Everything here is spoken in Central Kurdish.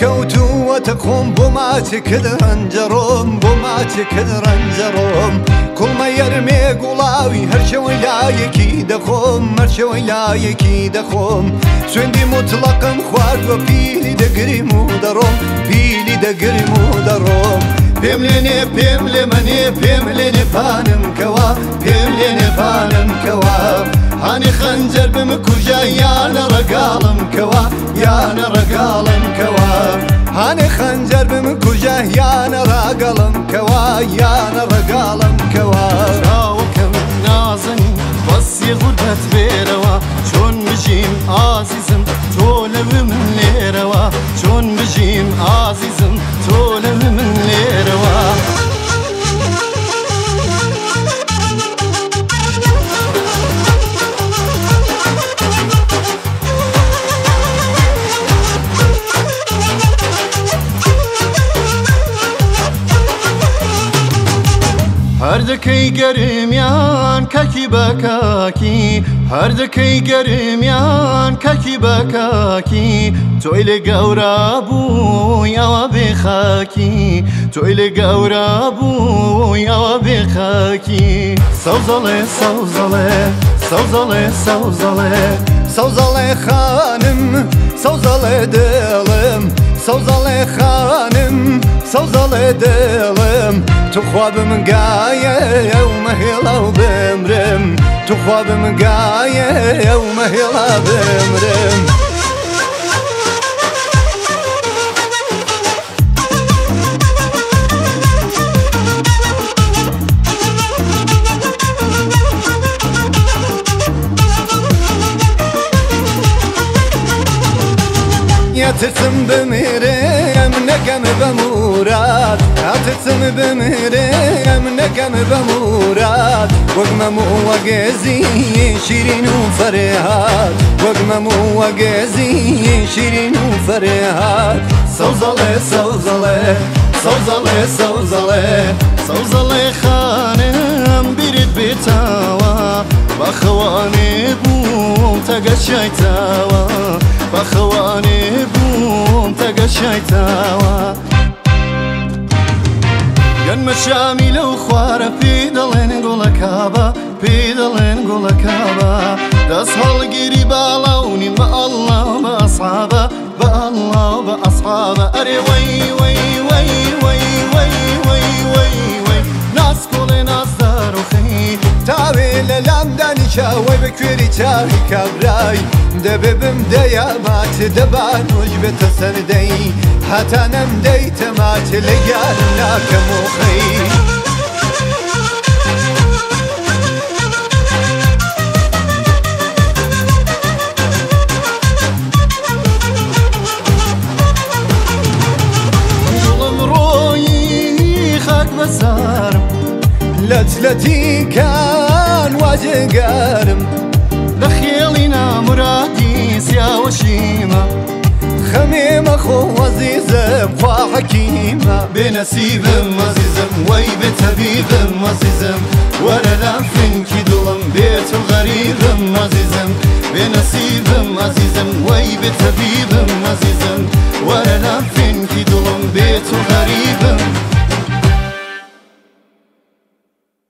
کەوتووەتە خۆم بۆ ماچێکت ڕەنجەڕۆم بۆ ماچێکت ڕەنجەڕۆم کوڵمە یەرمێ گوڵاوی هەرشەوەی لایەکی دەخۆم هەرشەوەی لایەکی دەخۆم سوێندی موتڵەقم خواردوە پیلی دەگریم و دەڕۆم پیلی دەگریم و دەڕۆم پێم لێنێ پێم لێمەنێ پێم لێنێ پانم کەوا پێم لێنێ پانم کەوا هانی خەنجەر بمکوژە یانە ڕەگاڵم کەوا یانە ڕەگاڵم کەوا هانی خەنجەر بمکوژە یانە ڕاگەڵم کەوا یانە ڕەگاڵم کەوا چاوەکەم نازنی بەسی غوربەت بێرەوە چۆن بژیم ئازیزم تۆ لەوێ من لێرەوە چۆن بژیم ئازیزم تۆ لەوێ من لێرەوە هەردەکەی گەرمیان کەکی بەکاکی هەردەکەی گەرمیان کەکی بەکاکی تۆی لێ گەورە بووی ئەوە بێخاکی تۆی لێ گەورە بووی ئەوە بێخاکی سەوزەڵێ سەوزەڵێ سەوزەڵێ سەوزەڵێ سەوزەڵێ خانم سەوزەڵێ دڵم سەوزەڵێ خانم سەوزەڵێ دڵم توخوا بمگایە ئەو مەهێڵە و بمرم توخوا بمگایە ئەو مەهێڵە بمرم یاترسم بمیرم نەکەم بە موراد یاترسم بمیرم نەکەم بە موراد وەک مەموو وەگێزی شیرین و فەرێهات وەک مەموو وەگێزی شیرین و فەرێهات سەوزەڵێ سەوزەڵێ سەوزەڵێ سەوزەڵێ سەوزەڵێ خانم بیرت بێتاوە بەخەوانێ بووم تەگەشایتاوە بەخەوانێ بووم تەگەشایتاوە گەنمە شامی لەو خوارە پێی دەڵێن گوڵە کابە پێی دەڵێن گوڵە کابە دەست هەڵگیری باڵاونین بە ئەڵڵا بە ئەسحابە بە ئەڵڵا بە ئەسحابە ئەرێ وەی وەی وەی وەی وەی وەی وەی وەی ناسکۆڵێ نازدارۆخەی تاوێ لە لام دانیچاوەی بە کوێری چاوی کابرای دەبێ بمدەیە ماچ دەبانۆژ بێتە سەردەی هەتا نەمدەیتە ماچ لە گیانم ناکەم وخەی گوڵم ڕۆیی خاک بەسارم لەتلەتیکان واجێگارم لە خێڵی نامرادی سیاوەشیمە خەمێ مەخۆ عەزیزم خوا حەکیمە بێنەسیبم عەزیزم وەی بێتەبیبم عەزیزم وەرە لام فینکی دڵم بێت و غەریبم عەزیزم بێنەسیبم عەزیزم وەی بێتەبیبم عەزیزم